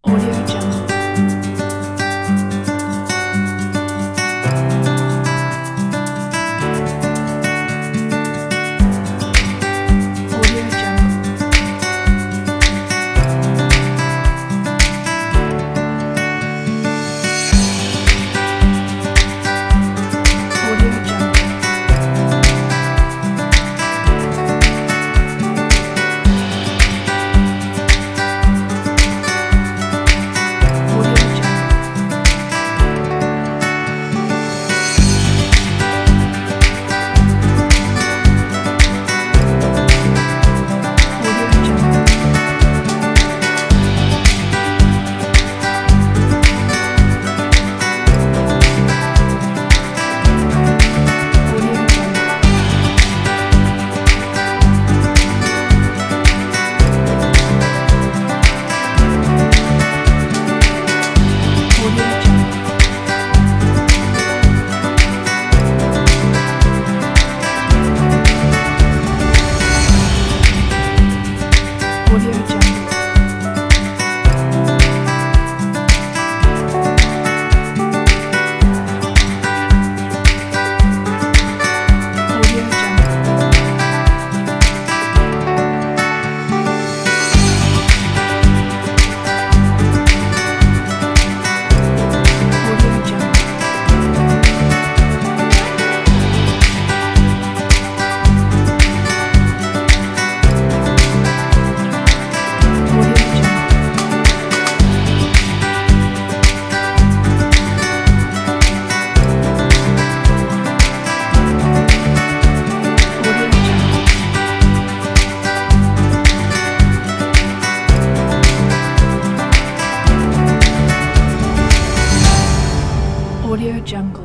Audio Jungle. Audio Jungle. Audio Jungle. Audio Jungle. Audio Jungle. Audio Jungle. Audio Jungle. Audio Jungle. Audio Jungle. Audio Jungle. Audio Jungle. Audio Jungle. Audio Jungle.